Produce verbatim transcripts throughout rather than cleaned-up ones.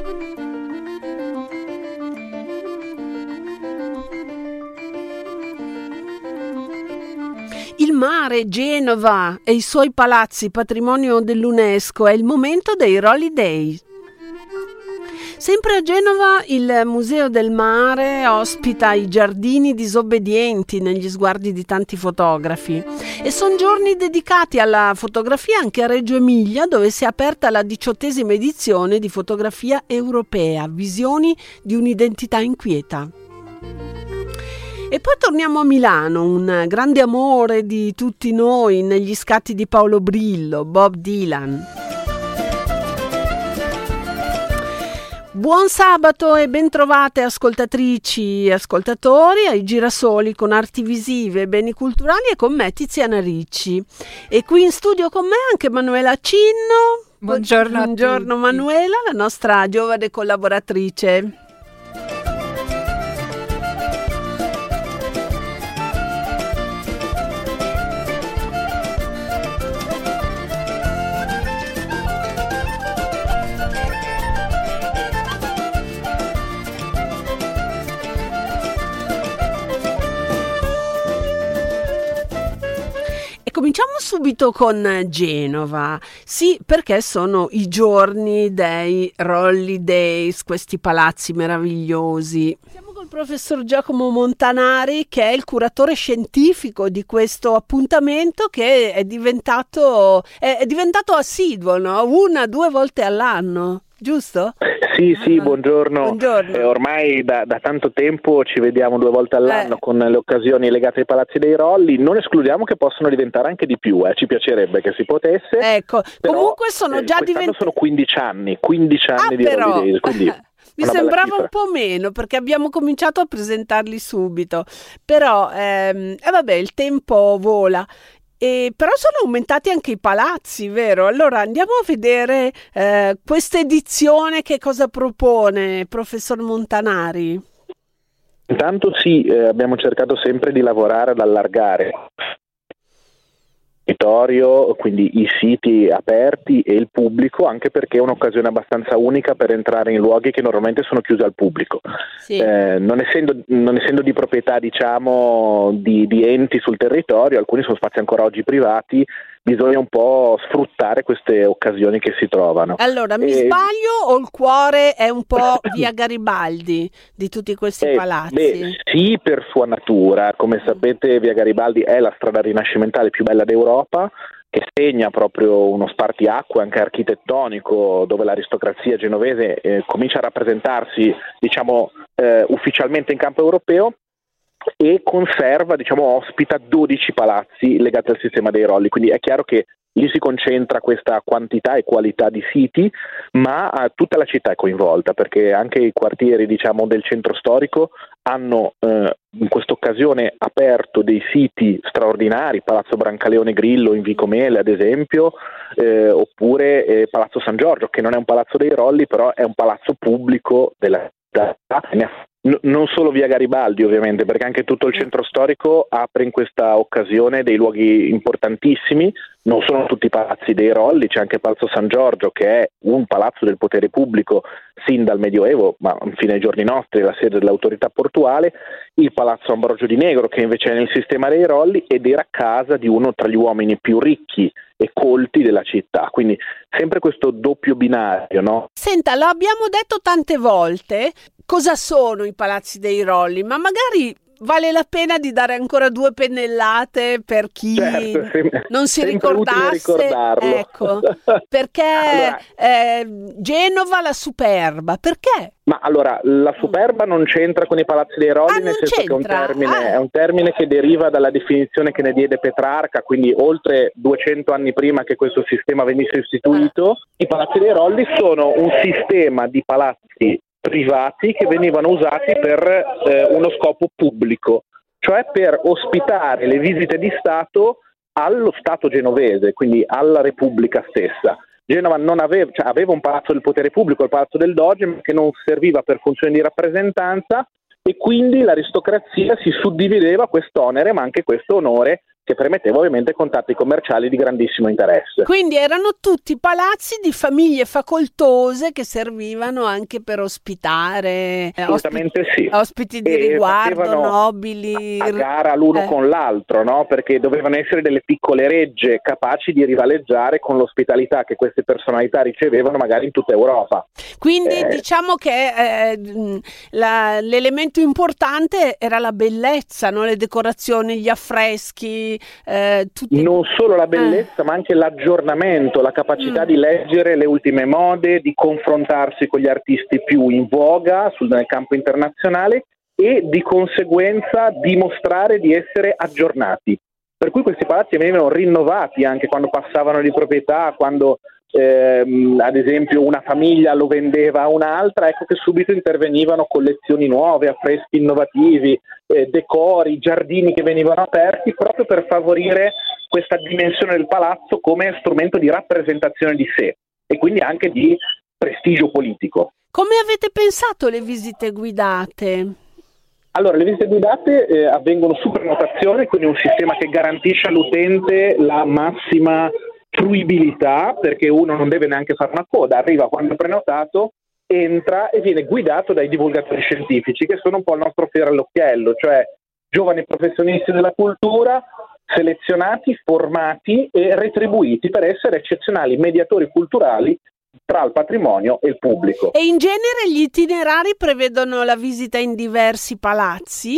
Il mare, Genova e i suoi palazzi, patrimonio dell'UNESCO, è il momento dei Rolly Day. Sempre a Genova il Museo del Mare ospita i giardini disobbedienti negli sguardi di tanti fotografi e sono giorni dedicati alla fotografia anche a Reggio Emilia, dove si è aperta la diciottesima edizione di fotografia europea, visioni di un'identità inquieta. E poi torniamo a Milano, un grande amore di tutti noi negli scatti di Paolo Brillo, Bob Dylan. Buon sabato e bentrovate ascoltatrici e ascoltatori ai Girasoli con arti visive, beni culturali e con me Tiziana Ricci. E qui in studio con me anche Manuela Cinno. Buongiorno a Buongiorno tutti. Manuela, la nostra giovane collaboratrice. Cominciamo subito con Genova, sì, perché sono i giorni dei Rolly Days, questi palazzi meravigliosi. Siamo col professor Giacomo Montanari, che è il curatore scientifico di questo appuntamento, che è diventato, è, è diventato assiduo, no? Una, due volte all'anno. Giusto? Sì, sì, buongiorno. buongiorno. Eh, ormai da, da tanto tempo ci vediamo due volte all'anno eh. con le occasioni legate ai palazzi dei Rolli. Non escludiamo che possano diventare anche di più, eh. Ci piacerebbe che si potesse. Ecco, però, comunque sono eh, già diventati. diventati. Sono quindici anni, quindici anni ah, di però. Rolli Days, quindi Mi sembrava un po' meno, perché abbiamo cominciato a presentarli subito, però ehm, eh vabbè, il tempo vola. E però sono aumentati anche i palazzi, vero? Allora andiamo a vedere eh, questa edizione, che cosa propone professor Montanari. Intanto sì, eh, abbiamo cercato sempre di lavorare ad allargare il territorio, quindi i siti aperti e il pubblico, anche perché è un'occasione abbastanza unica per entrare in luoghi che normalmente sono chiusi al pubblico. Sì. Eh, non essendo, non essendo di proprietà, diciamo, di, di enti sul territorio, alcuni sono spazi ancora oggi privati, bisogna un po' sfruttare queste occasioni che si trovano. Allora, mi e... sbaglio o il cuore è un po' via Garibaldi di tutti questi eh, palazzi? Beh, sì, per sua natura. Come sapete, via Garibaldi è la strada rinascimentale più bella d'Europa, che segna proprio uno spartiacque anche architettonico, dove l'aristocrazia genovese eh, comincia a rappresentarsi, diciamo, eh, ufficialmente in campo europeo, e conserva, diciamo, ospita dodici palazzi legati al sistema dei Rolli, quindi è chiaro che lì si concentra questa quantità e qualità di siti, ma eh, tutta la città è coinvolta, perché anche i quartieri, diciamo, del centro storico hanno eh, in questa occasione aperto dei siti straordinari, Palazzo Brancaleone Grillo in Vico Mele ad esempio, eh, oppure eh, Palazzo San Giorgio, che non è un palazzo dei Rolli, però è un palazzo pubblico della città. N- non solo via Garibaldi ovviamente, perché anche tutto il centro storico apre in questa occasione dei luoghi importantissimi. Non sono tutti i palazzi dei Rolli, c'è anche Palazzo San Giorgio, che è un palazzo del potere pubblico sin dal Medioevo, ma fino ai giorni nostri è la sede dell'autorità portuale, il Palazzo Ambrogio di Negro, che invece è nel sistema dei Rolli ed era casa di uno tra gli uomini più ricchi e colti della città, quindi sempre questo doppio binario, no? Senta, lo abbiamo detto tante volte, cosa sono i palazzi dei Rolli, ma magari vale la pena di dare ancora due pennellate per chi certo, sem- non si sempre utile ricordasse, ricordarlo. Ecco, perché allora, eh, Genova la Superba, perché? Ma allora, la Superba non c'entra con i palazzi dei Rolli, Ah, nel non senso che è un, c'entra? termine, Ah. è un termine che deriva dalla definizione che ne diede Petrarca, quindi oltre duecento anni prima che questo sistema venisse istituito. I palazzi dei Rolli sono un sistema di palazzi privati che venivano usati per eh, uno scopo pubblico, cioè per ospitare le visite di Stato allo Stato genovese, quindi alla Repubblica stessa. Genova non aveva, cioè aveva un palazzo del potere pubblico, il palazzo del Doge, ma che non serviva per funzioni di rappresentanza, e quindi l'aristocrazia si suddivideva quest'onere ma anche questo onore che permetteva ovviamente contatti commerciali di grandissimo interesse. Quindi erano tutti palazzi di famiglie facoltose che servivano anche per ospitare assolutamente ospiti, sì. ospiti di e riguardo, nobili. A gara l'uno eh. con l'altro, no? Perché dovevano essere delle piccole regge capaci di rivaleggiare con l'ospitalità che queste personalità ricevevano magari in tutta Europa. Quindi eh. diciamo che eh, la, l'elemento importante era la bellezza, no? Le decorazioni, gli affreschi. Eh, tutti... Non solo la bellezza, eh. ma anche l'aggiornamento, la capacità mm. di leggere le ultime mode, di confrontarsi con gli artisti più in voga sul, nel campo internazionale e di conseguenza dimostrare di essere aggiornati. Per cui questi palazzi venivano rinnovati anche quando passavano di proprietà, quando ehm, ad esempio una famiglia lo vendeva a un'altra, ecco che subito intervenivano collezioni nuove, affreschi innovativi, eh, decori, giardini che venivano aperti proprio per favorire questa dimensione del palazzo come strumento di rappresentazione di sé e quindi anche di prestigio politico. Come avete pensato le visite guidate? Allora, le visite guidate eh, avvengono su prenotazione, quindi un sistema che garantisce all'utente la massima fruibilità, perché uno non deve neanche fare una coda, arriva quando è prenotato, entra e viene guidato dai divulgatori scientifici, che sono un po' il nostro fiore all'occhiello, cioè giovani professionisti della cultura, selezionati, formati e retribuiti per essere eccezionali mediatori culturali tra il patrimonio e il pubblico. E in genere gli itinerari prevedono la visita in diversi palazzi?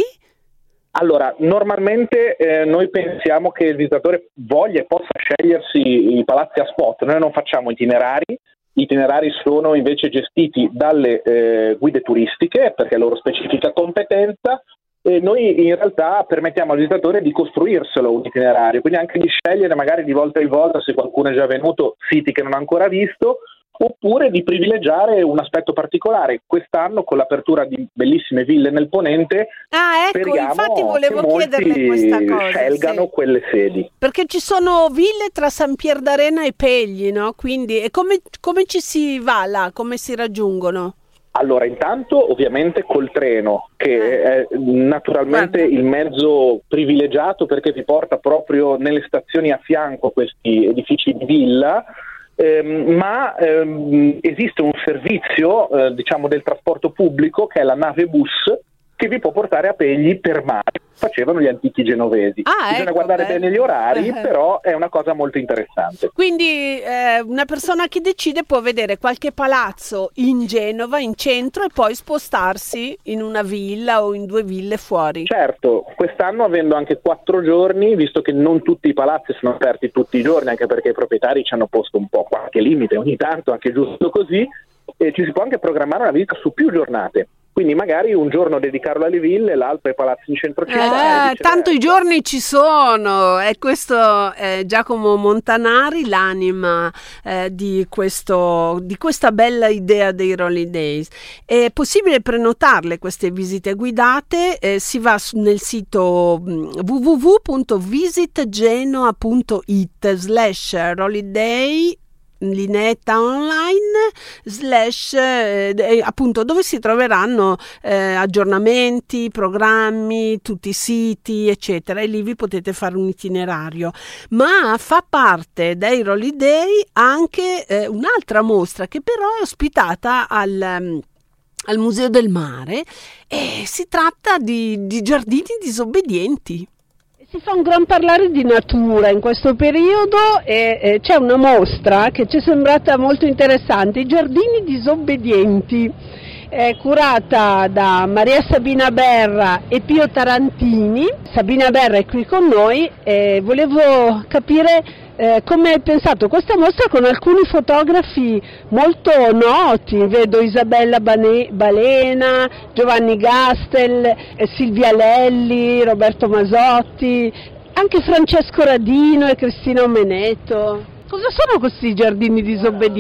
Allora, normalmente eh, noi pensiamo che il visitatore voglia e possa scegliersi i palazzi a spot. Noi non facciamo itinerari, gli itinerari sono invece gestiti dalle eh, guide turistiche perché è loro specifica competenza e noi in realtà permettiamo al visitatore di costruirselo un itinerario, quindi anche di scegliere magari di volta in volta, se qualcuno è già venuto, siti che non ha ancora visto, oppure di privilegiare un aspetto particolare. Quest'anno con l'apertura di bellissime ville nel Ponente, ah, ecco, infatti volevo chiederle questa cosa, scelgano sì. quelle sedi. Perché ci sono ville tra San Pier d'Arena e Pegli, no? Quindi e come, come ci si va là? Come si raggiungono? Allora, intanto ovviamente col treno, che è naturalmente Guarda. il mezzo privilegiato perché vi porta proprio nelle stazioni a fianco a questi edifici di villa, ehm, ma ehm, esiste un servizio eh, diciamo del trasporto pubblico che è la nave bus che vi può portare a Pegli per mare, facevano gli antichi genovesi. Ah, Bisogna ecco, guardare beh. bene gli orari, però è una cosa molto interessante. Quindi eh, una persona che decide può vedere qualche palazzo in Genova, in centro, e poi spostarsi in una villa o in due ville fuori. Certo, quest'anno avendo anche quattro giorni, visto che non tutti i palazzi sono aperti tutti i giorni, anche perché i proprietari ci hanno posto un po' qualche limite ogni tanto, anche giusto così, e ci si può anche programmare una visita su più giornate. Quindi magari un giorno dedicarlo alle ville, l'altro ai palazzi in centro città. Eh, tanto i giorni ci sono, e questo è Giacomo Montanari, l'anima eh, di, questo, di questa bella idea dei Rolly Days. È possibile prenotarle queste visite guidate, eh, si va nel sito w w w punto visitgenoa punto it slash rollyday linetta online slash eh, appunto dove si troveranno eh, aggiornamenti, programmi, tutti i siti eccetera, e lì vi potete fare un itinerario. Ma fa parte dei Rolly Day anche eh, un'altra mostra che però è ospitata al um, al Museo del Mare, e si tratta di, di giardini disobbedienti. Si fa un gran parlare di natura in questo periodo e eh, c'è una mostra che ci è sembrata molto interessante, i giardini disobbedienti, eh, curata da Maria Sabina Berra e Pio Tarantini. Sabina Berra è qui con noi e volevo capire eh, come hai pensato questa mostra con alcuni fotografi molto noti, vedo Isabella Bane- Balena, Giovanni Gastel, eh, Silvia Lelli, Roberto Masotti, anche Francesco Radino e Cristina Omeneto. Cosa sono questi giardini disobbedienti?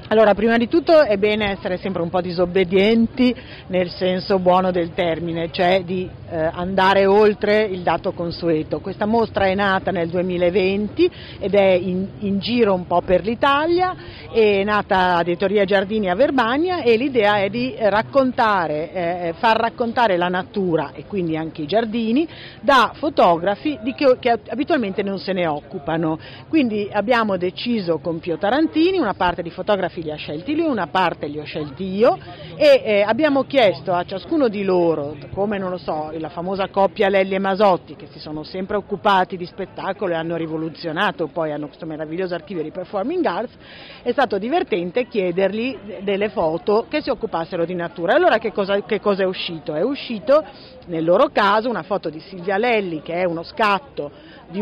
Allora, prima di tutto è bene essere sempre un po' disobbedienti nel senso buono del termine, cioè di eh, andare oltre il dato consueto. Questa mostra è nata nel duemilaventi ed è in, in giro un po' per l'Italia, è nata ad Editoria Giardini a Verbania e l'idea è di raccontare, eh, far raccontare la natura e quindi anche i giardini da fotografi di che, che abitualmente non se ne occupano. Quindi abbiamo deciso con Pio Tarantini, una parte di fotografi li ha scelti lui, una parte li ho scelti io e eh, abbiamo chiesto a ciascuno di loro, come non lo so, la famosa coppia Lelli e Masotti, che si sono sempre occupati di spettacolo e hanno rivoluzionato, poi hanno questo meraviglioso archivio di performing arts, è stato divertente chiedergli delle foto che si occupassero di natura. Allora che cosa, che cosa è uscito? È uscito nel loro caso una foto di Silvia Lelli, che è uno scatto di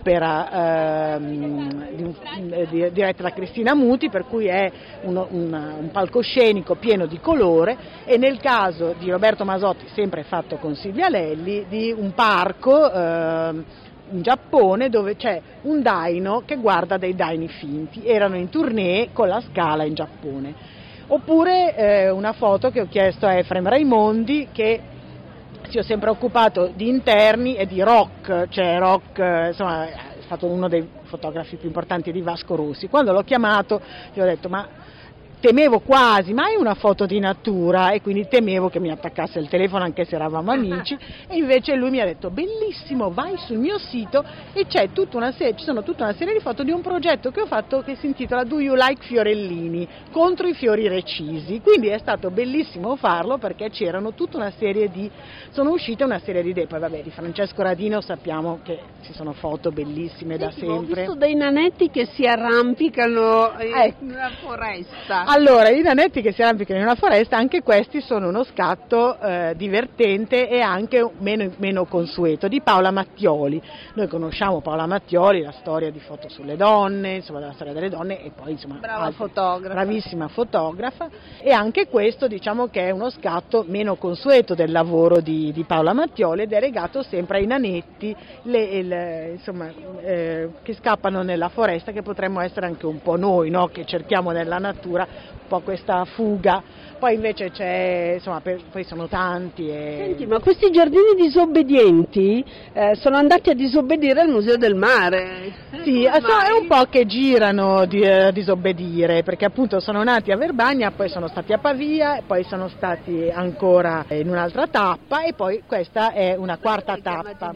un'opera ehm, di un, di, diretta da Cristina Muti, per cui è uno, una, un palcoscenico pieno di colore, e nel caso di Roberto Masotti, sempre fatto con Silvia Lelli, di un parco ehm, in Giappone dove c'è un daino che guarda dei daini finti. Erano in tournée con la Scala in Giappone. Oppure eh, una foto che ho chiesto a Efrem Raimondi, che si è sempre occupato di interni e di rock, cioè rock, insomma, è stato uno dei fotografi più importanti di Vasco Rossi. Quando l'ho chiamato gli ho detto: ma temevo quasi mai una foto di natura, e quindi temevo che mi attaccasse il telefono anche se eravamo amici, e invece lui mi ha detto: bellissimo, vai sul mio sito e c'è tutta una serie, ci sono tutta una serie di foto di un progetto che ho fatto che si intitola Do You Like Fiorellini? Contro i fiori recisi. Quindi è stato bellissimo farlo, perché c'erano tutta una serie di, sono uscite una serie di idee. Poi vabbè, di Francesco Radino sappiamo che ci sono foto bellissime. Senti, da sempre. Ho visto dei nanetti che si arrampicano in ecco. una foresta. Allora, i nanetti che si arrampicano in una foresta, anche questi sono uno scatto eh, divertente e anche meno, meno consueto, di Paola Mattioli. Noi conosciamo Paola Mattioli, la storia di Foto sulle donne, insomma della storia delle donne, e poi insomma brava altri, fotografa. bravissima fotografa, e anche questo diciamo che è uno scatto meno consueto del lavoro di, di Paola Mattioli, ed è legato sempre ai nanetti le, le, insomma, eh, che scappano nella foresta, che potremmo essere anche un po' noi, no? Che cerchiamo nella natura un po' questa fuga. Poi invece c'è, insomma, per, poi sono tanti. E... Senti, ma questi giardini disobbedienti eh, sono andati a disobbedire al Museo del Mare. Sì, è un po' che girano di uh, disobbedire, perché appunto sono nati a Verbania, poi sono stati a Pavia, poi sono stati ancora in un'altra tappa, e poi questa è una quarta tappa.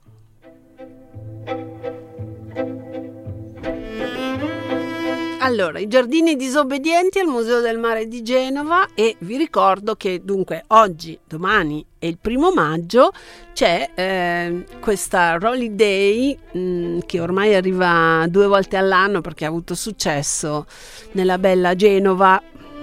Allora, i giardini disobbedienti al Museo del Mare di Genova, e vi ricordo che dunque oggi, domani e il primo maggio c'è eh, questa Rolly Day mh, che ormai arriva due volte all'anno perché ha avuto successo nella bella Genova.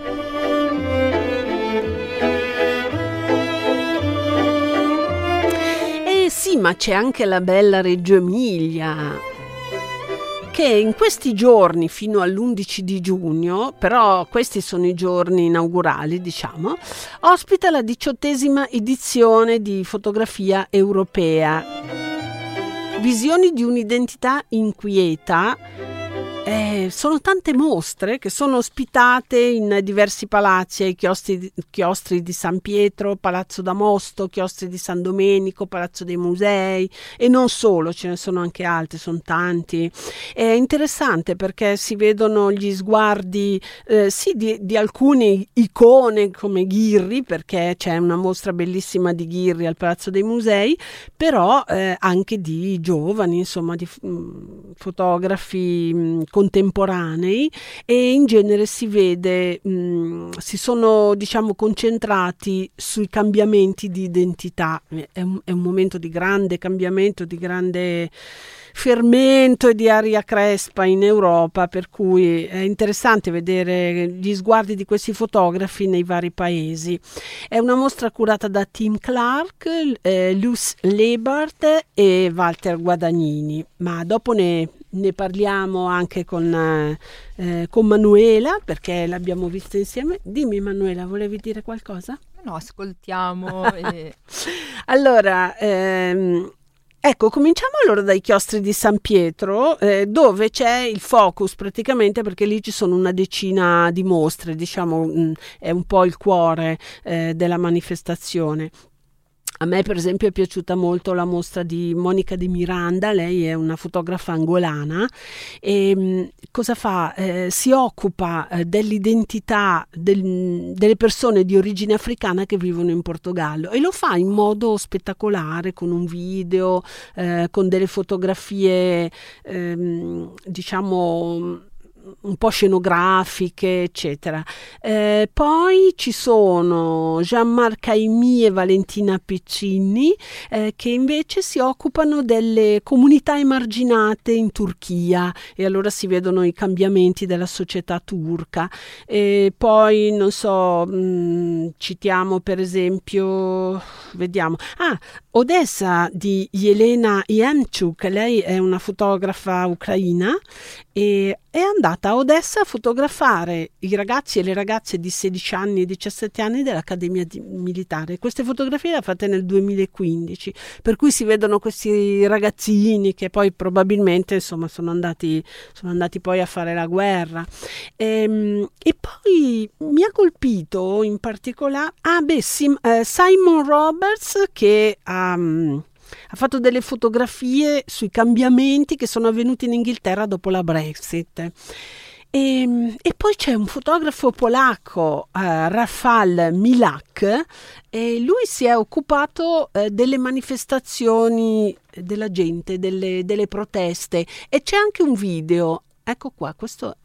E sì, ma c'è anche la bella Reggio Emilia, che in questi giorni fino all'undici di giugno, però questi sono i giorni inaugurali, diciamo, ospita la diciottesima edizione di Fotografia Europea. Visioni di un'identità inquieta. Eh, sono tante mostre che sono ospitate in diversi palazzi, ai chiostri, chiostri di San Pietro, Palazzo d'Amosto, chiostri di San Domenico, Palazzo dei Musei, e non solo, ce ne sono anche altri, sono tanti. È interessante perché si vedono gli sguardi eh, sì di, di alcune icone come Ghirri, perché c'è una mostra bellissima di Ghirri al Palazzo dei Musei, però eh, anche di giovani, insomma di mh, fotografi mh, contemporanei, e in genere si vede, mh, si sono diciamo concentrati sui cambiamenti di identità. È un, è un momento di grande cambiamento, di grande fermento e di aria crespa in Europa, per cui è interessante vedere gli sguardi di questi fotografi nei vari paesi. È una mostra curata da Tim Clark, eh, Luce Lebart e Walter Guadagnini, ma dopo ne Ne parliamo anche con, eh, con Manuela, perché l'abbiamo vista insieme. Dimmi Manuela, volevi dire qualcosa? No, ascoltiamo. E... Allora, ehm, Ecco, cominciamo allora dai chiostri di San Pietro, eh, dove c'è il focus praticamente, perché lì ci sono una decina di mostre, diciamo, mh, è un po' il cuore eh, della manifestazione. A me per esempio è piaciuta molto la mostra di Monica Di Miranda, lei è una fotografa angolana e mh, cosa fa? Eh, si occupa eh, dell'identità del, delle persone di origine africana che vivono in Portogallo e lo fa in modo spettacolare, con un video, eh, con delle fotografie ehm, diciamo un po' scenografiche, eccetera. Eh, poi ci sono Jean-Marc Aimi e Valentina Piccini eh, che invece si occupano delle comunità emarginate in Turchia e allora si vedono i cambiamenti della società turca. E poi, non so, mh, citiamo per esempio, vediamo, ah, Odessa di Jelena Iemchuk, lei è una fotografa ucraina e è andata a Odessa a fotografare i ragazzi e le ragazze di sedici anni e diciassette anni dell'Accademia di Militare. Queste fotografie le ha fatte nel duemilaquindici, per cui si vedono questi ragazzini che poi probabilmente insomma sono andati, sono andati poi a fare la guerra. E, e poi mi ha colpito in particolare ah beh, Sim, eh, Simon Roberts che ha ha fatto delle fotografie sui cambiamenti che sono avvenuti in Inghilterra dopo la Brexit. E, e poi c'è un fotografo polacco, eh, Rafał Milak, e lui si è occupato eh, delle manifestazioni della gente, delle, delle proteste, e c'è anche un video. Ecco qua, questo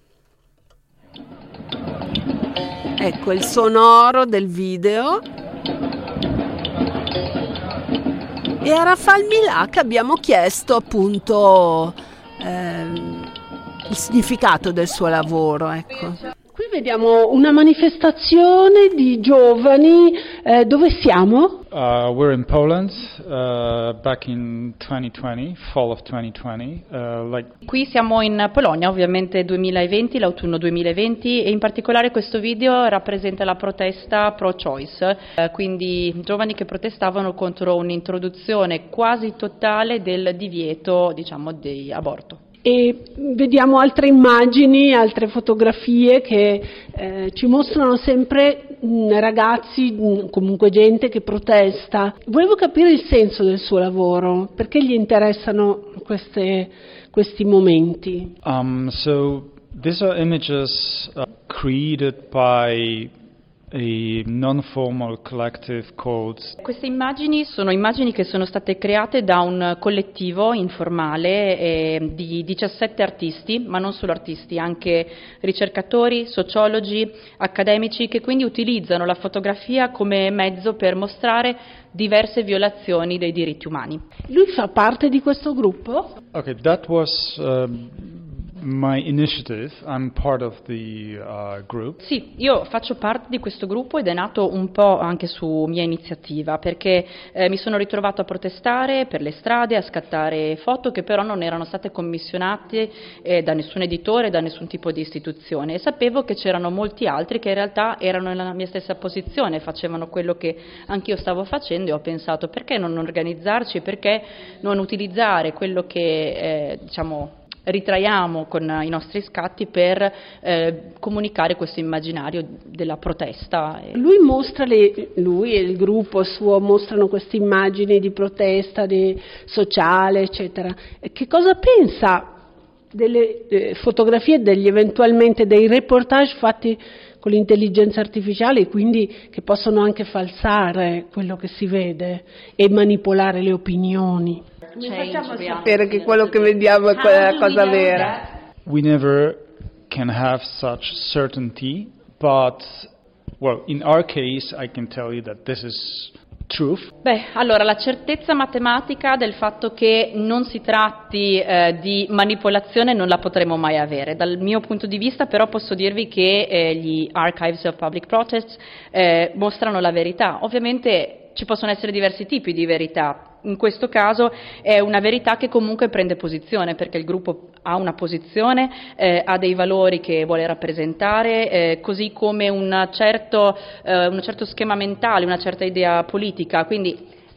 ecco il sonoro del video. E a Rafał Milak abbiamo chiesto appunto ehm, il significato del suo lavoro, ecco. Qui vediamo una manifestazione di giovani, eh, dove siamo? Uh, we're in Poland, uh, back in twenty twenty, fall of twenty twenty. Uh, like... Qui siamo in Polonia, ovviamente duemilaventi, l'autunno duemilaventi, e in particolare questo video rappresenta la protesta pro-choice, uh, quindi giovani che protestavano contro un'introduzione quasi totale del divieto, diciamo, di aborto. E vediamo altre immagini, altre fotografie che eh, ci mostrano sempre mh, ragazzi, mh, comunque gente che protesta. Volevo capire il senso del suo lavoro, perché gli interessano queste, questi momenti. Um, so these are images uh, created by a non-formal collective called... Queste immagini sono immagini che sono state create da un collettivo informale eh, di diciassette artisti, ma non solo artisti, anche ricercatori, sociologi, accademici, che quindi utilizzano la fotografia come mezzo per mostrare diverse violazioni dei diritti umani. Lui fa parte di questo gruppo? Okay, that was... Um, my initiative. I'm part of the uh, group. Sì, io faccio parte di questo gruppo ed è nato un po' anche su mia iniziativa, perché eh, mi sono ritrovato a protestare per le strade, a scattare foto che però non erano state commissionate eh, da nessun editore, da nessun tipo di istituzione, e sapevo che c'erano molti altri che in realtà erano nella mia stessa posizione, facevano quello che anch'io stavo facendo, e ho pensato perché non organizzarci, perché non utilizzare quello che eh, diciamo ritraiamo con i nostri scatti per eh, comunicare questo immaginario della protesta. Lui mostra, le, lui e il gruppo suo mostrano queste immagini di protesta, di sociale, eccetera. Che cosa pensa delle eh, fotografie, degli eventualmente dei reportage fatti con l'intelligenza artificiale, quindi che possono anche falsare quello che si vede e manipolare le opinioni? Come facciamo a sapere che quello che vediamo è quella cosa vera? We never can have such certainty, but well, in our case I can tell you that this is truth. Beh, allora la certezza matematica del fatto che non si tratti eh, di manipolazione non la potremo mai avere. Dal mio punto di vista però posso dirvi che eh, gli Archives of Public Protest eh, mostrano la verità. Ovviamente ci possono essere diversi tipi di verità. In questo caso è una verità che comunque prende posizione, perché il gruppo ha una posizione, eh, ha dei valori che vuole rappresentare, eh, così come un certo, eh, un certo schema mentale, una certa idea politica, quindi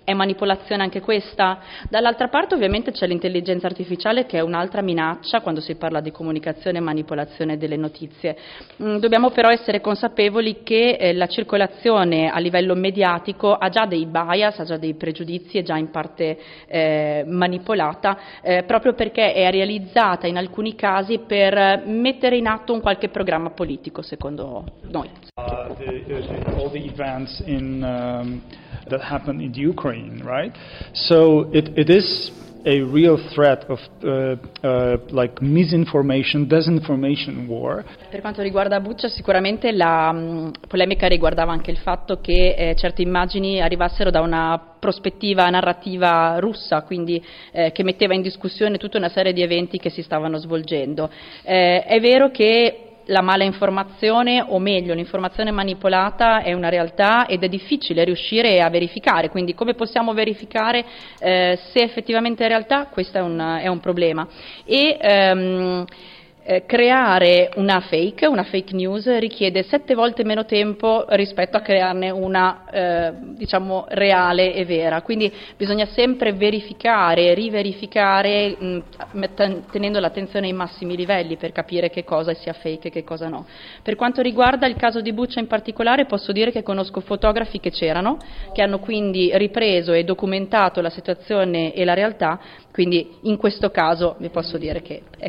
È manipolazione anche questa? Dall'altra parte ovviamente c'è l'intelligenza artificiale, che è un'altra minaccia quando si parla di comunicazione e manipolazione delle notizie. Mm, dobbiamo però essere consapevoli che eh, la circolazione a livello mediatico ha già dei bias, ha già dei pregiudizi, è già in parte eh, manipolata, eh, proprio perché è realizzata in alcuni casi per mettere in atto un qualche programma politico, secondo noi. Uh, the, the, all the events in, um, that happened in Ukraine, right? So it, it is a real threat of uh, uh, like misinformation, disinformation war. Per quanto riguarda Bucha, sicuramente la mh, polemica riguardava anche il fatto che eh, certe immagini arrivassero da una prospettiva narrativa russa, quindi eh, che metteva in discussione tutta una serie di eventi che si stavano svolgendo. Eh, è vero che la mala informazione, o meglio l'informazione manipolata, è una realtà ed è difficile riuscire a verificare, quindi come possiamo verificare eh, se effettivamente è realtà? Questo è un, è un problema. E, ehm, Eh, creare una fake, una fake news richiede sette volte meno tempo rispetto a crearne una eh, diciamo reale e vera, quindi bisogna sempre verificare, riverificare, mh, tenendo l'attenzione ai massimi livelli per capire che cosa sia fake e che cosa no. Per quanto riguarda il caso di Bucha in particolare, posso dire che conosco fotografi che c'erano, che hanno quindi ripreso e documentato la situazione e la realtà, quindi in questo caso vi posso dire che è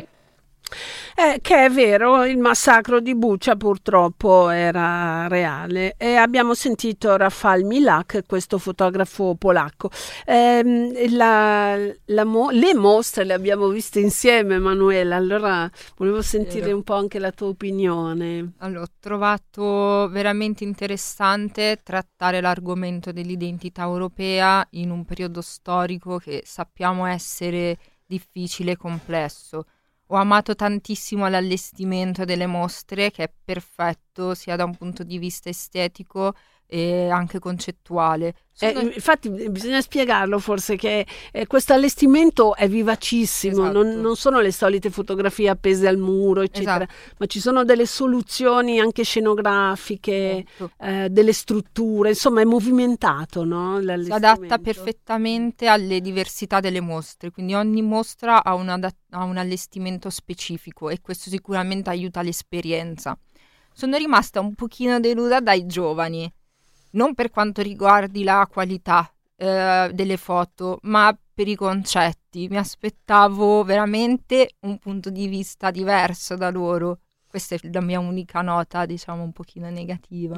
Eh, che è vero, il massacro di Bucha purtroppo era reale, e abbiamo sentito Rafał Milak, questo fotografo polacco. Eh, la, la mo- le mostre le abbiamo viste insieme, Manuela, allora volevo sentire un po' anche la tua opinione. Allora, ho trovato veramente interessante trattare l'argomento dell'identità europea in un periodo storico che sappiamo essere difficile e complesso. Ho amato tantissimo l'allestimento delle mostre, che è perfetto sia da un punto di vista estetico e anche concettuale. Sono... Eh, infatti bisogna spiegarlo forse che eh, questo allestimento è vivacissimo, Esatto. non, non sono le solite fotografie appese al muro eccetera, Esatto. ma ci sono delle soluzioni anche scenografiche, Esatto. eh, delle strutture, insomma è movimentato, no? Si adatta perfettamente alle diversità delle mostre, quindi ogni mostra ha un, adat- ha un allestimento specifico e questo sicuramente aiuta l'esperienza. Sono rimasta un pochino delusa dai giovani, non per quanto riguardi la qualità eh, delle foto, ma per i concetti. Mi aspettavo veramente un punto di vista diverso da loro. Questa è la mia unica nota, diciamo, un pochino negativa.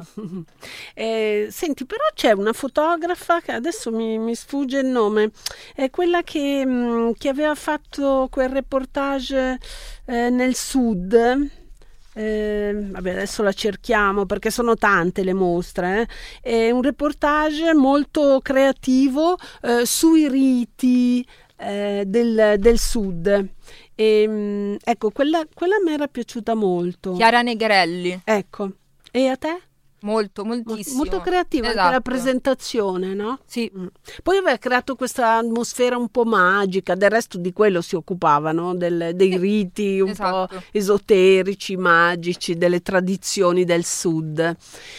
Eh, senti, però c'è una fotografa, che adesso mi, mi sfugge il nome, è quella che, mh, che aveva fatto quel reportage eh, nel sud. Eh, vabbè, adesso la cerchiamo perché sono tante le mostre, eh. È un reportage molto creativo eh, sui riti eh, del, del sud. E, mh, ecco, quella, quella mi era piaciuta molto. Chiara Negrelli. Ecco, e a te? Molto, moltissimo. Molto creativa, esatto. Anche la presentazione, no? Sì. Mm. Poi aveva creato questa atmosfera un po' magica, del resto di quello si occupavano, del, dei riti un esatto. po' esoterici, magici, delle tradizioni del sud.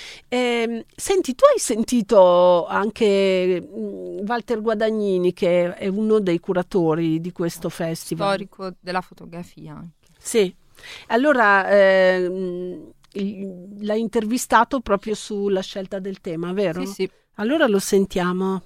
Eh, senti, tu hai sentito anche mh, Walter Guadagnini, che è uno dei curatori di questo festival. Storico della fotografia anche. Sì, allora eh, l'ha intervistato proprio sulla scelta del tema, vero? Sì, sì. Allora lo sentiamo.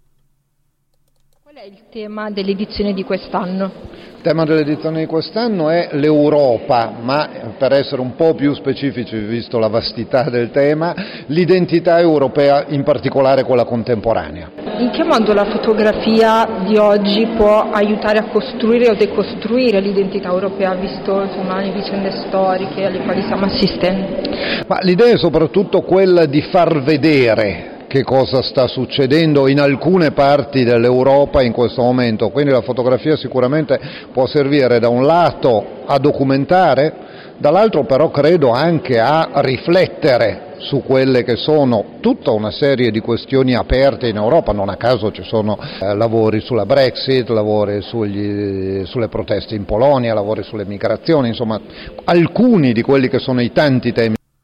Qual è il tema dell'edizione di quest'anno? Il tema dell'edizione di quest'anno è l'Europa, ma per essere un po' più specifici, visto la vastità del tema, l'identità europea, in particolare quella contemporanea. In che modo la fotografia di oggi può aiutare a costruire o decostruire l'identità europea, visto insomma, le vicende storiche alle quali stiamo assistendo? Ma l'idea è soprattutto quella di far vedere che cosa sta succedendo in alcune parti dell'Europa in questo momento, quindi la fotografia sicuramente può servire da un lato a documentare, dall'altro però credo anche a riflettere su quelle che sono tutta una serie di questioni aperte in Europa, non a caso ci sono eh, lavori sulla Brexit, lavori sugli, sulle proteste in Polonia, lavori sulle migrazioni, insomma alcuni di quelli che sono i tanti temi.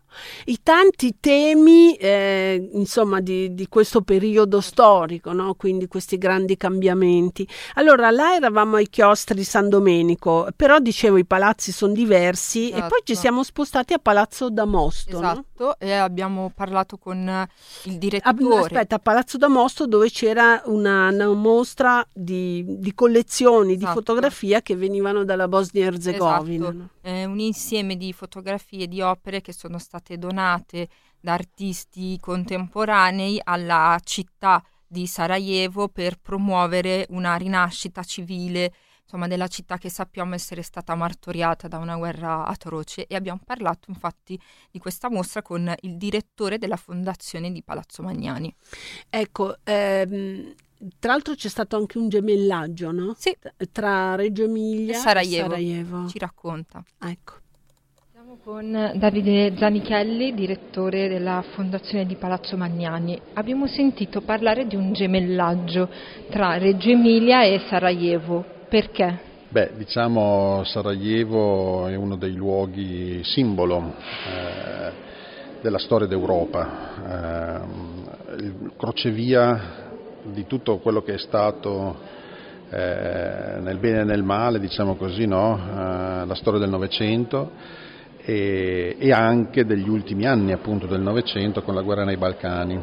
i tanti temi eh, insomma di, di questo periodo storico, no? Quindi questi grandi cambiamenti. Allora là eravamo ai chiostri San Domenico, però dicevo i palazzi sono diversi, esatto. E poi ci siamo spostati a Palazzo Damosto, esatto, no? E abbiamo parlato con il direttore. Aspetta, a Palazzo Damosto, dove c'era una, una mostra di, di collezioni, esatto, di fotografia che venivano dalla Bosnia Erzegovina. Esatto. È un insieme di fotografie, di opere che sono state donate da artisti contemporanei alla città di Sarajevo per promuovere una rinascita civile, insomma, della città che sappiamo essere stata martoriata da una guerra atroce, e abbiamo parlato infatti di questa mostra con il direttore della fondazione di Palazzo Magnani. Ecco, ehm, tra l'altro c'è stato anche un gemellaggio, no? Sì. Tra Reggio Emilia e Sarajevo. e Sarajevo. Ci racconta. Ecco. Siamo con Davide Zanichelli, direttore della Fondazione di Palazzo Magnani. Abbiamo sentito parlare di un gemellaggio tra Reggio Emilia e Sarajevo. Perché? Beh, diciamo Sarajevo è uno dei luoghi simbolo eh, della storia d'Europa, eh, il crocevia di tutto quello che è stato eh, nel bene e nel male, diciamo così, no? Eh, la storia del Novecento e, e anche degli ultimi anni appunto del Novecento con la guerra nei Balcani.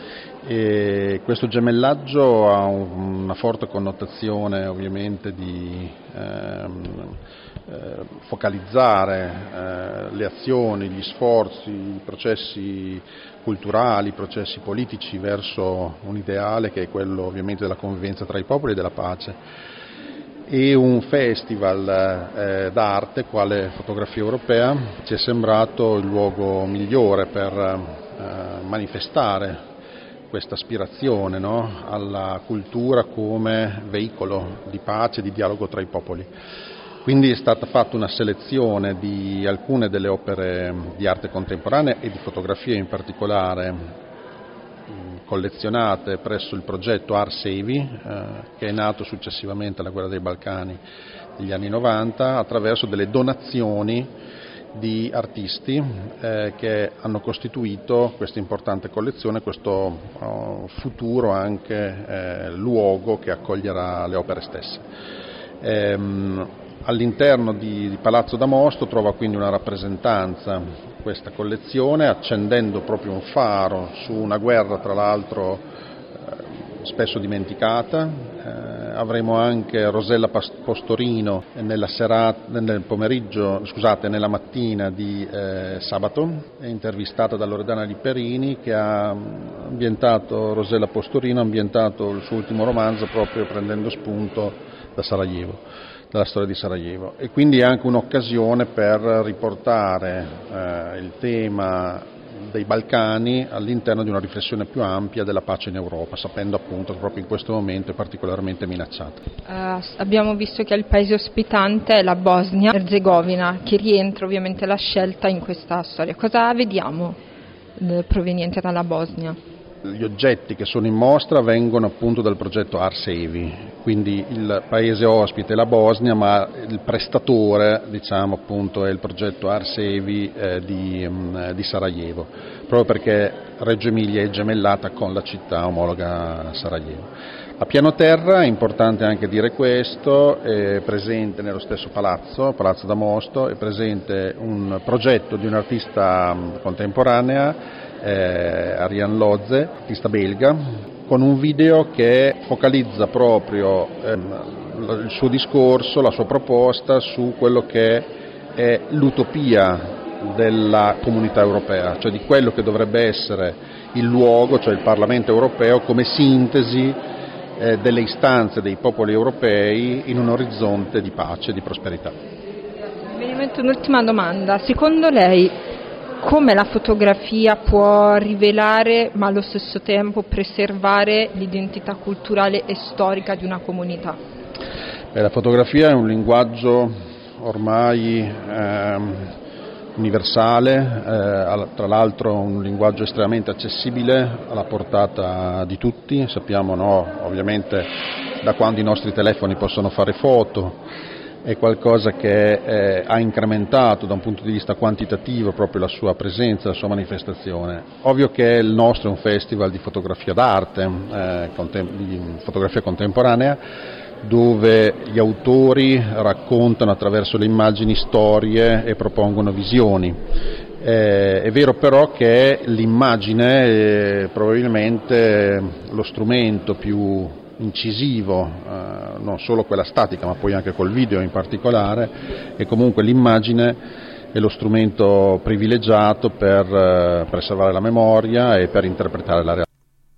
E questo gemellaggio ha un, una forte connotazione ovviamente di ehm, eh, focalizzare eh, le azioni, gli sforzi, i processi culturali, i processi politici verso un ideale che è quello ovviamente della convivenza tra i popoli e della pace. E un festival eh, d'arte quale Fotografia Europea ci è sembrato il luogo migliore per eh, manifestare questa aspirazione, no? Alla cultura come veicolo di pace e di dialogo tra i popoli. Quindi è stata fatta una selezione di alcune delle opere di arte contemporanea e di fotografia in particolare collezionate presso il progetto Art Savvy, eh, che è nato successivamente alla guerra dei Balcani negli anni novanta attraverso delle donazioni di artisti eh, che hanno costituito questa importante collezione, questo uh, futuro anche eh, luogo che accoglierà le opere stesse. Ehm, all'interno di, di Palazzo Damosto trova quindi una rappresentanza questa collezione, accendendo proprio un faro su una guerra tra l'altro eh, spesso dimenticata. Avremo anche Rosella Postorino nella serata, nel pomeriggio, scusate, nella mattina di eh, sabato, intervistata da Loredana Liperini, che ha ambientato, Rosella Postorino ha ambientato il suo ultimo romanzo proprio prendendo spunto da Sarajevo, dalla storia di Sarajevo. E quindi è anche un'occasione per riportare eh, il tema dei Balcani all'interno di una riflessione più ampia della pace in Europa, sapendo appunto che proprio in questo momento è particolarmente minacciata. Uh, abbiamo visto che il paese ospitante è la Bosnia-Erzegovina, che rientra ovviamente la scelta in questa storia. Cosa vediamo eh, proveniente dalla Bosnia? Gli oggetti che sono in mostra vengono appunto dal progetto Art Savvy, quindi il paese ospite è la Bosnia, ma il prestatore, diciamo appunto, è il progetto Art Savvy eh, di, mh, di Sarajevo, proprio perché Reggio Emilia è gemellata con la città omologa Sarajevo. A piano terra, è importante anche dire questo, è presente nello stesso palazzo, Palazzo Damosto, è presente un progetto di un'artista contemporanea, Eh, Ariane Lodze, artista belga, con un video che focalizza proprio ehm, il suo discorso, la sua proposta su quello che è l'utopia della comunità europea, cioè di quello che dovrebbe essere il luogo, cioè il Parlamento europeo, come sintesi eh, delle istanze dei popoli europei in un orizzonte di pace e di prosperità. Mi viene in mente un'ultima domanda, secondo lei come la fotografia può rivelare ma allo stesso tempo preservare l'identità culturale e storica di una comunità? Beh, la fotografia è un linguaggio ormai ehm, universale, eh, tra l'altro un linguaggio estremamente accessibile, alla portata di tutti. Sappiamo, no, ovviamente da quando i nostri telefoni possono fare foto, è qualcosa che eh, ha incrementato da un punto di vista quantitativo proprio la sua presenza, la sua manifestazione. Ovvio che il nostro è un festival di fotografia d'arte, eh, contem- di fotografia contemporanea, dove gli autori raccontano attraverso le immagini storie e propongono visioni. Eh, è vero però che l'immagine è probabilmente lo strumento più incisivo, eh, non solo quella statica ma poi anche col video in particolare, e comunque l'immagine è lo strumento privilegiato per eh, preservare la memoria e per interpretare la realtà.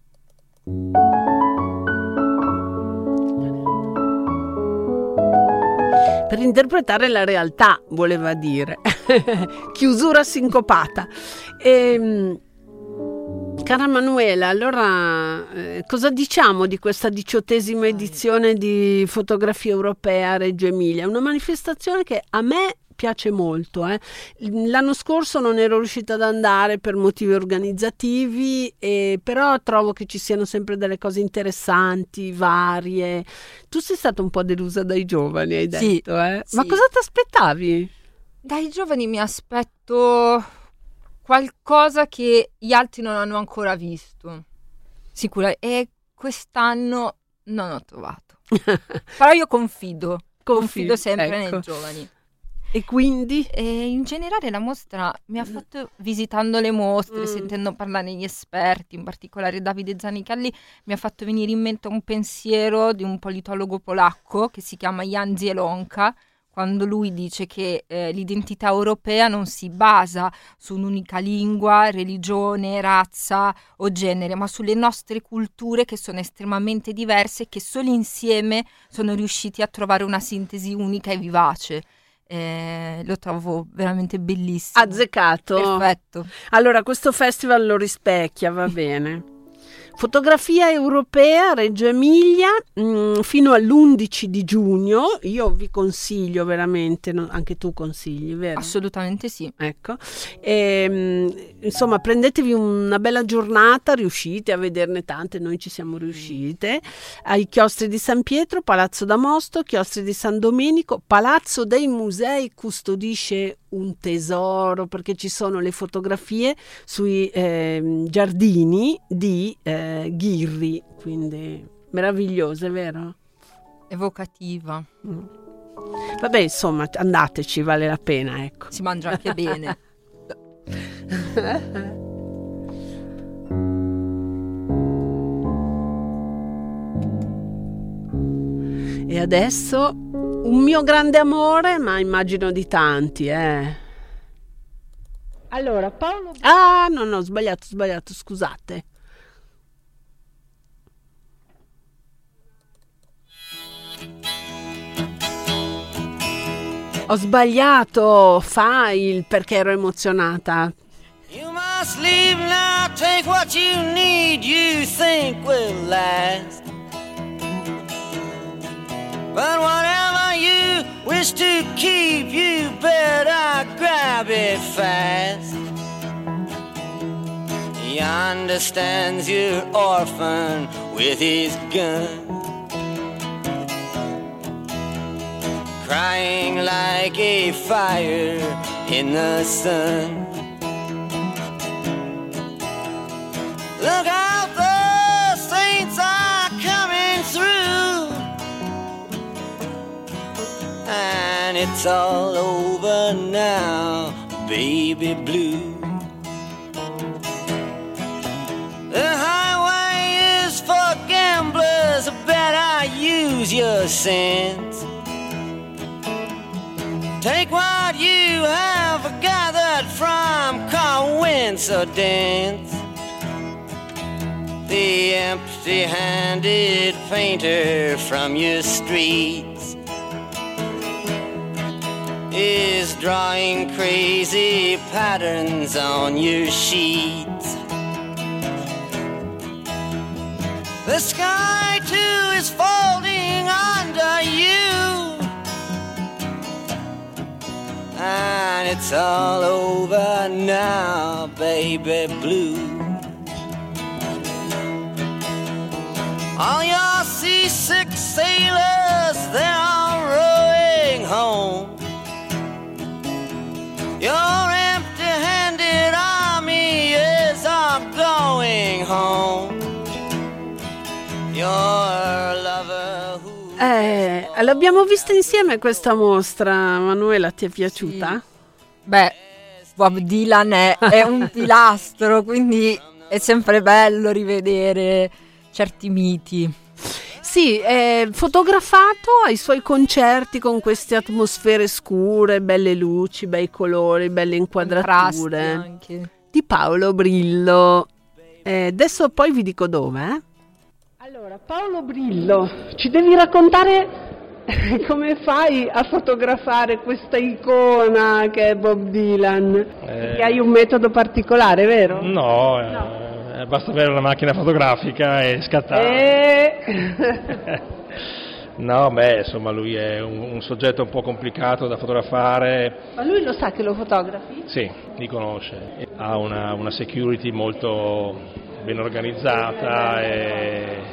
Per interpretare la realtà, voleva dire. Chiusura sincopata. E, cara Manuela, allora eh, cosa diciamo di questa diciottesima edizione di Fotografia Europea a Reggio Emilia? Una manifestazione che a me piace molto. Eh. L'anno scorso non ero riuscita ad andare per motivi organizzativi, e però trovo che ci siano sempre delle cose interessanti, varie. Tu sei stata un po' delusa dai giovani, hai detto, sì, eh? sì. Ma cosa ti aspettavi? Dai giovani mi aspetto qualcosa che gli altri non hanno ancora visto, sicura, e quest'anno non ho trovato. Però io confido, confido Confi- sempre ecco. nei giovani. E quindi? E in generale la mostra mi ha fatto, visitando le mostre, Mm. sentendo parlare gli esperti, in particolare Davide Zanichelli, mi ha fatto venire in mente un pensiero di un politologo polacco che si chiama Jan Zielonka, quando lui dice che eh, l'identità europea non si basa su un'unica lingua, religione, razza o genere, ma sulle nostre culture che sono estremamente diverse e che solo insieme sono riusciti a trovare una sintesi unica e vivace. Eh, lo trovo veramente bellissimo. Azzeccato. Perfetto. Allora, questo festival lo rispecchia, va bene. Fotografia Europea Reggio Emilia mh, fino all'undici di giugno. Io vi consiglio veramente, no, anche tu consigli, vero? Assolutamente sì. Ecco, e, mh, insomma, prendetevi una bella giornata, riuscite a vederne tante, noi ci siamo riuscite, ai chiostri di San Pietro, Palazzo d'Amosto, chiostri di San Domenico, Palazzo dei Musei custodisce un tesoro, perché ci sono le fotografie sui eh, giardini di eh, Ghirri, quindi meravigliose, vero? Evocativa. Mm. Vabbè, insomma, andateci, vale la pena, ecco. Si mangia anche bene. E adesso un mio grande amore, ma immagino di tanti, eh. Allora, Paolo... Ah, no, no, ho sbagliato, ho sbagliato, scusate. Ho sbagliato, file, perché ero emozionata. You must leave now, take what you need, you think will last. But whatever you wish to keep, you better grab it fast. He understands your orphan with his gun, crying like a fire in the sun. Look out, the saints are coming through, and it's all over now, baby blue. The highway is for gamblers, better use your sense. Take what you have gathered from coincidence. The empty-handed painter from your streets is drawing crazy patterns on your sheets. The sky too is folding under you, and it's all over now, baby blue. All your seasick sailors, they're all rowing home. L'abbiamo vista insieme questa mostra, Manuela, ti è piaciuta? Sì. Beh, Bob Dylan è, è un pilastro, quindi è sempre bello rivedere certi miti. Sì, è fotografato ai suoi concerti con queste atmosfere scure, belle luci, bei colori, belle inquadrature. Anche. Di Paolo Brillo. Eh, adesso poi vi dico dove. Eh? Allora, Paolo Brillo, ci devi raccontare come fai a fotografare questa icona che è Bob Dylan? Eh, hai un metodo particolare, vero? No, no. Eh, basta avere una macchina fotografica e scattare. Eh... No, beh, insomma, lui è un, un soggetto un po' complicato da fotografare. Ma lui lo sa che lo fotografi? Sì, li conosce. Ha una, una security molto ben organizzata e...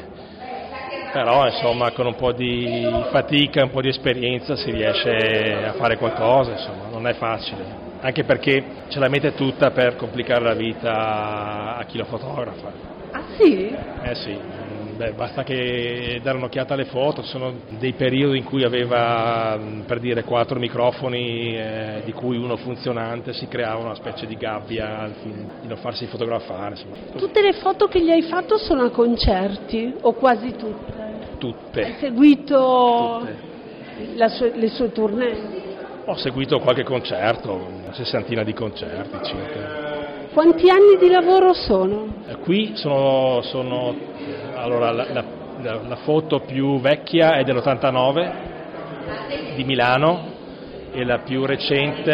Però insomma con un po' di fatica, un po' di esperienza si riesce a fare qualcosa, insomma non è facile, anche perché ce la mette tutta per complicare la vita a chi lo fotografa. Ah sì? Eh sì, beh, basta che dare un'occhiata alle foto, ci sono dei periodi in cui aveva per dire quattro microfoni eh, di cui uno funzionante, si creava una specie di gabbia al fine di non farsi fotografare. Insomma. Tutte le foto che gli hai fatto sono a concerti o quasi tutte? Tutte. Hai seguito Tutte. La sue, le sue tournée? Ho seguito qualche concerto, una sessantina di concerti circa. Quanti anni di lavoro sono? Eh, qui sono, sono allora la, la, la, la foto più vecchia è dell'ottantanove di Milano e la più recente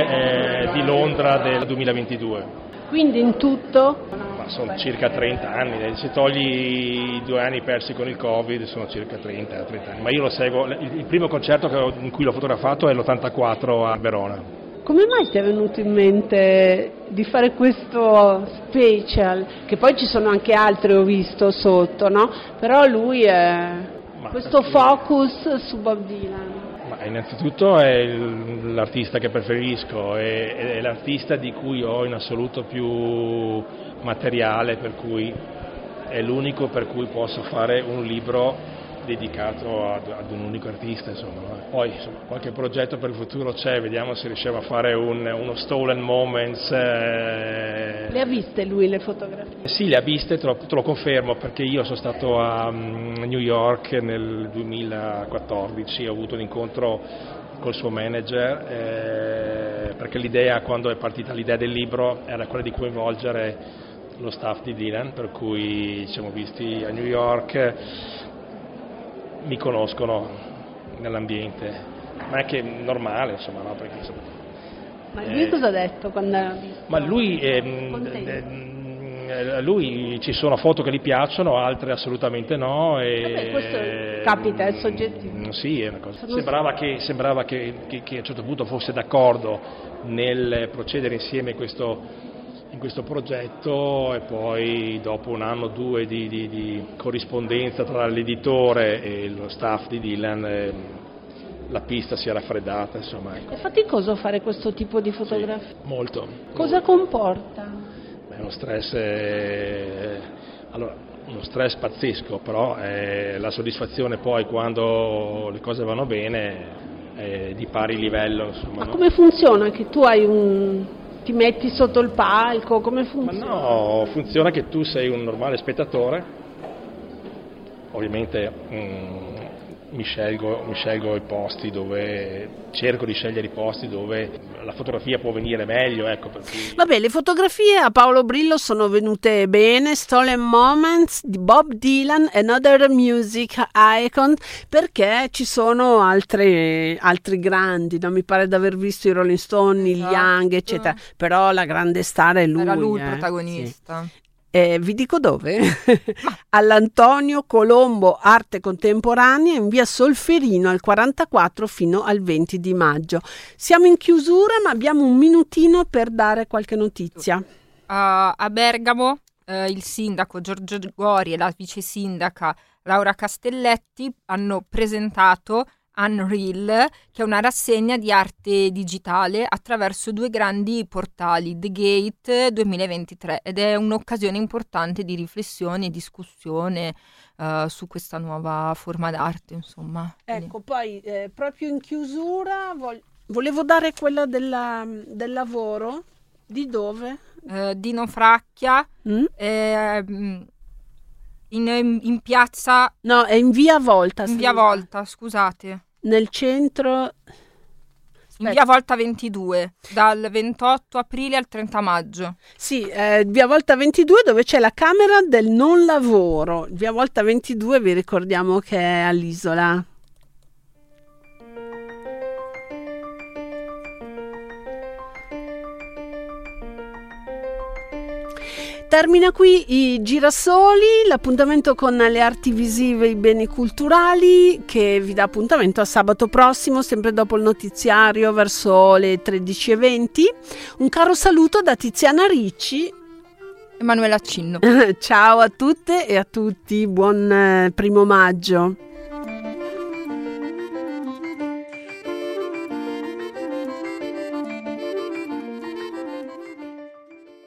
è di Londra del duemilaventidue. Quindi in tutto? Ma sono circa trenta anni, se togli i due anni persi con il Covid sono circa trenta, trenta anni, ma io lo seguo, il, il primo concerto che ho, in cui l'ho fotografato è l'ottantaquattro a Verona. Come mai ti è venuto in mente di fare questo special? Che poi ci sono anche altri, ho visto sotto, no? Però lui è ma questo perché... focus su Bob Dylan. Ma innanzitutto è il, l'artista che preferisco, è, è l'artista di cui ho in assoluto più materiale, per cui è l'unico per cui posso fare un libro dedicato ad, ad un unico artista, insomma. Poi insomma, qualche progetto per il futuro c'è, vediamo se riusciamo a fare un, uno Stolen Moments. Eh... Le ha viste lui le fotografie? Sì, le ha viste, te lo, te lo confermo, perché io sono stato a um, New York nel duemilaquattordici, ho avuto un incontro col suo manager, eh, perché l'idea, quando è partita l'idea del libro, era quella di coinvolgere lo staff di Dylan, per cui ci siamo visti a New York. Mi conoscono nell'ambiente, ma è anche normale, insomma, no? Perché, insomma, ma lui eh, cosa ha detto quando ha visto? Ma lui, eh, lui ci sono foto che gli piacciono, altre assolutamente no. E, Vabbè, questo capita, è soggettivo. Sì, è una cosa. Sembrava, che, sembrava che, che, che a un certo punto fosse d'accordo nel procedere insieme questo in questo progetto, e poi dopo un anno o due di, di, di corrispondenza tra l'editore e lo staff di Dylan eh, la pista si è raffreddata, insomma. Ecco. È faticoso fare questo tipo di fotografia? Sì, molto. Cosa comporta? È uno stress, eh, allora, uno stress pazzesco, però eh, la soddisfazione poi quando le cose vanno bene è di pari livello, insomma. Ma no? Come funziona? Che tu hai un... ti metti sotto il palco, come funziona? Ma no, funziona che tu sei un normale spettatore, ovviamente mm, mi, scelgo, mi scelgo i posti dove, cerco di scegliere i posti dove la fotografia può venire meglio, ecco. Per cui... Vabbè, le fotografie a Paolo Brillo sono venute bene, Stolen Moments di Bob Dylan, Another Music Icon, perché ci sono altre, altri grandi, non mi pare di aver visto i Rolling Stone, il Young, eccetera, però la grande star è lui. Era lui il eh, protagonista. Sì. Eh, vi dico dove? All'Antonio Colombo Arte Contemporanea in via Solferino al quarantaquattro fino al venti di maggio. Siamo in chiusura, ma abbiamo un minutino per dare qualche notizia. Uh, a Bergamo uh, il sindaco Giorgio Gori e la vice sindaca Laura Castelletti hanno presentato Unreal, che è una rassegna di arte digitale attraverso due grandi portali, The Gate duemilaventitré, ed è un'occasione importante di riflessione e discussione uh, su questa nuova forma d'arte, insomma. Ecco, poi eh, proprio in chiusura vol- volevo dare quella della, del lavoro. Di dove? Uh, Dino Fracchia, mm? eh, in, in piazza... No, è in via Volta. In via Volta, scusate. Nel centro... In via Volta ventidue, dal ventotto aprile al trenta maggio. Sì, eh, via Volta ventidue, dove c'è la Camera del Non Lavoro. Via Volta ventidue, vi ricordiamo che è all'Isola. Termina qui i Girasoli, l'appuntamento con le arti visive e i beni culturali, che vi dà appuntamento a sabato prossimo, sempre dopo il notiziario, verso le tredici e venti. Un caro saluto da Tiziana Ricci. Emanuela Accinno. Ciao a tutte e a tutti, buon eh, primo maggio.